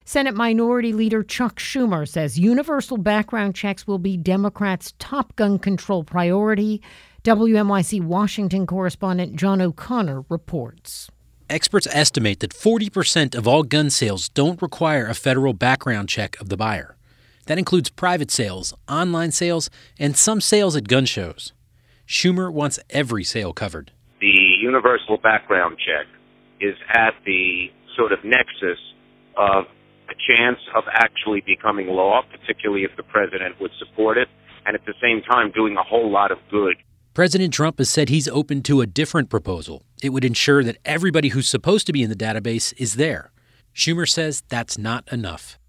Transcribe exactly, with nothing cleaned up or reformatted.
Senate Minority Leader Chuck Schumer says universal background checks will be Democrats' top gun control priority. W N Y C Washington correspondent John O'Connor reports. Experts estimate that forty percent of all gun sales don't require a federal background check of the buyer. That includes private sales, online sales, and some sales at gun shows. Schumer wants every sale covered. The universal background check is at the sort of nexus of a chance of actually becoming law, particularly if the president would support it, and at the same time doing a whole lot of good. President Trump has said he's open to a different proposal. It would ensure that everybody who's supposed to be in the database is there. Schumer says that's not enough.